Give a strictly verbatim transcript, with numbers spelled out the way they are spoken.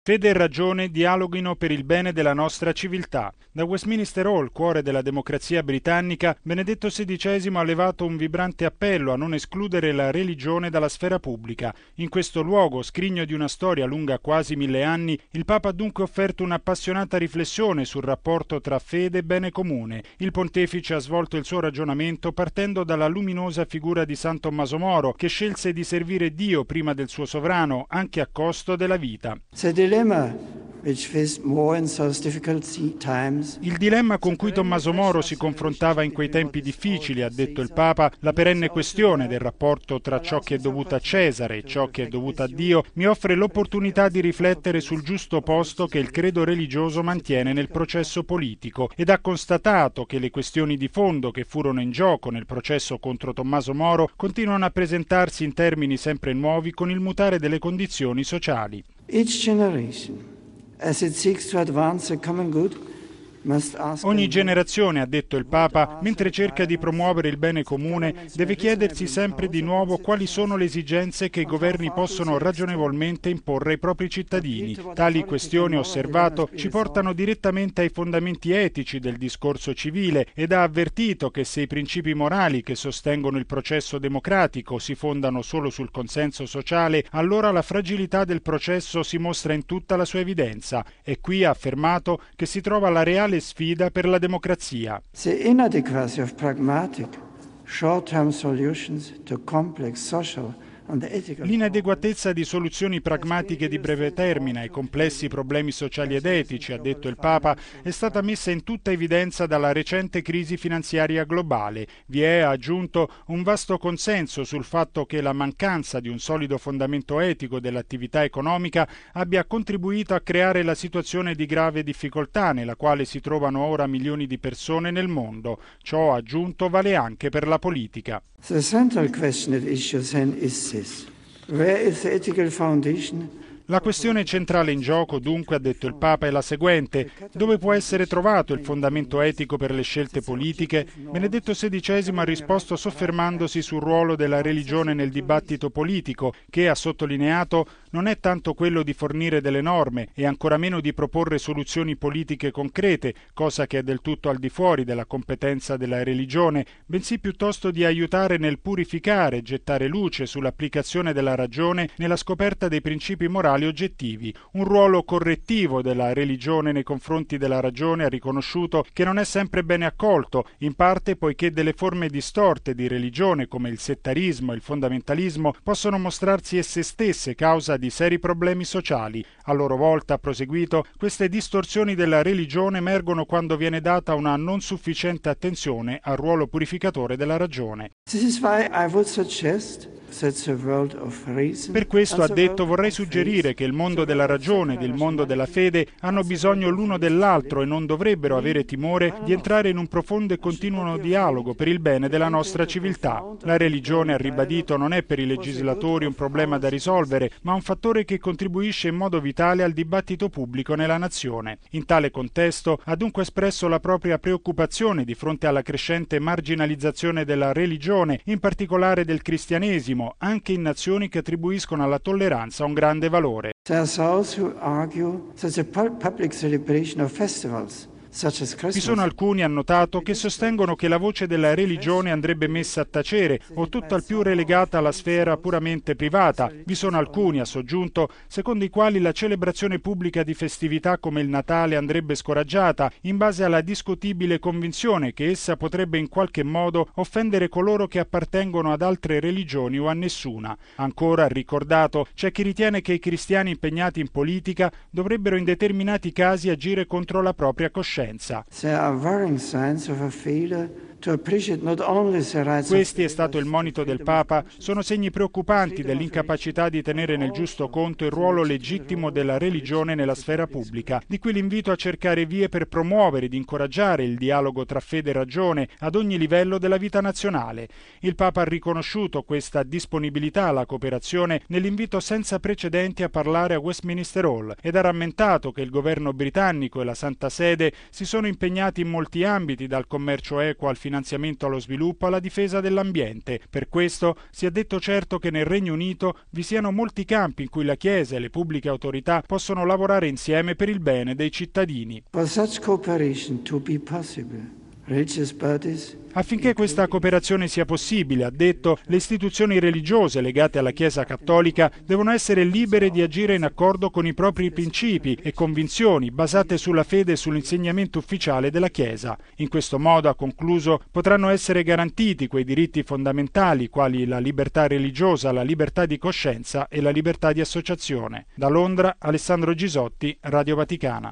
Fede e ragione dialoghino per il bene della nostra civiltà. Da Westminster Hall, cuore della democrazia britannica, Benedetto sedicesimo ha levato un vibrante appello a non escludere la religione dalla sfera pubblica. In questo luogo, scrigno di una storia lunga quasi mille anni, il Papa ha dunque offerto un'appassionata riflessione sul rapporto tra fede e bene comune. Il pontefice ha svolto il suo ragionamento partendo dalla luminosa figura di San Tommaso Moro, che scelse di servire Dio prima del suo sovrano, anche a costo della vita. Il dilemma con cui Tommaso Moro si confrontava in quei tempi difficili, ha detto il Papa, la perenne questione del rapporto tra ciò che è dovuto a Cesare e ciò che è dovuto a Dio, mi offre l'opportunità di riflettere sul giusto posto che il credo religioso mantiene nel processo politico, ed ha constatato che le questioni di fondo che furono in gioco nel processo contro Tommaso Moro continuano a presentarsi in termini sempre nuovi con il mutare delle condizioni sociali. Ogni generazione, ha detto il Papa, mentre cerca di promuovere il bene comune, deve chiedersi sempre di nuovo quali sono le esigenze che i governi possono ragionevolmente imporre ai propri cittadini. Tali questioni, osservato, ci portano direttamente ai fondamenti etici del discorso civile ed ha avvertito che se i principi morali che sostengono il processo democratico si fondano solo sul consenso sociale, allora la fragilità del processo si mostra in tutta la sua evidenza. E qui ha affermato che si trova la reale sfida per la democrazia. The inadequacy of pragmatic, short-term solutions to complex social and ethical. L'inadeguatezza di soluzioni pragmatiche di breve termine ai complessi problemi sociali ed etici, ha detto il Papa, è stata messa in tutta evidenza dalla recente crisi finanziaria globale. Vi è, ha aggiunto, un vasto consenso sul fatto che la mancanza di un solido fondamento etico dell'attività economica abbia contribuito a creare la situazione di grave difficoltà nella quale si trovano ora milioni di persone nel mondo. Ciò, ha aggiunto, vale anche per la politica. The central question at issue then is this: where is the ethical foundation? La questione centrale in gioco, dunque, ha detto il Papa, è la seguente: dove può essere trovato il fondamento etico per le scelte politiche? Benedetto sedicesimo ha risposto soffermandosi sul ruolo della religione nel dibattito politico, che, ha sottolineato, non è tanto quello di fornire delle norme e ancora meno di proporre soluzioni politiche concrete, cosa che è del tutto al di fuori della competenza della religione, bensì piuttosto di aiutare nel purificare e gettare luce sull'applicazione della ragione nella scoperta dei principi morali oggettivi. Un ruolo correttivo della religione nei confronti della ragione, ha riconosciuto, che non è sempre bene accolto, in parte poiché delle forme distorte di religione come il settarismo e il fondamentalismo possono mostrarsi esse stesse causa di seri problemi sociali. A loro volta, ha proseguito, queste distorsioni della religione emergono quando viene data una non sufficiente attenzione al ruolo purificatore della ragione. This is why I would suggest Per questo, ha detto, vorrei suggerire che il mondo della ragione ed il mondo della fede hanno bisogno l'uno dell'altro e non dovrebbero avere timore di entrare in un profondo e continuo dialogo per il bene della nostra civiltà. La religione, ha ribadito, non è per i legislatori un problema da risolvere, ma un fattore che contribuisce in modo vitale al dibattito pubblico nella nazione. In tale contesto ha dunque espresso la propria preoccupazione di fronte alla crescente marginalizzazione della religione, in particolare del cristianesimo, anche in nazioni che attribuiscono alla tolleranza un grande valore. There are those who argue that the public celebration of festivals Vi sono alcuni, ha notato, che sostengono che la voce della religione andrebbe messa a tacere o tutt'al più relegata alla sfera puramente privata. Vi sono alcuni, ha soggiunto, secondo i quali la celebrazione pubblica di festività come il Natale andrebbe scoraggiata in base alla discutibile convinzione che essa potrebbe in qualche modo offendere coloro che appartengono ad altre religioni o a nessuna. Ancora, ha ricordato, c'è chi ritiene che i cristiani impegnati in politica dovrebbero in determinati casi agire contro la propria coscienza. There are worrying signs of a failure to appreciate not only the rights of Questi, è stato il monito del Papa, sono segni preoccupanti dell'incapacità di tenere nel giusto conto il ruolo legittimo della religione nella sfera pubblica, di cui l'invito a cercare vie per promuovere ed incoraggiare il dialogo tra fede e ragione ad ogni livello della vita nazionale. Il Papa ha riconosciuto questa disponibilità alla cooperazione nell'invito senza precedenti a parlare a Westminster Hall ed ha rammentato che il governo britannico e la Santa Sede si sono impegnati in molti ambiti, dal commercio equo al finanziamento finanziamento allo sviluppo, alla difesa dell'ambiente. Per questo si è detto certo che nel Regno Unito vi siano molti campi in cui la Chiesa e le pubbliche autorità possono lavorare insieme per il bene dei cittadini. For such cooperation to be possible, religious bodies Affinché questa cooperazione sia possibile, ha detto, le istituzioni religiose legate alla Chiesa cattolica devono essere libere di agire in accordo con i propri principi e convinzioni basate sulla fede e sull'insegnamento ufficiale della Chiesa. In questo modo, ha concluso, potranno essere garantiti quei diritti fondamentali quali la libertà religiosa, la libertà di coscienza e la libertà di associazione. Da Londra, Alessandro Gisotti, Radio Vaticana.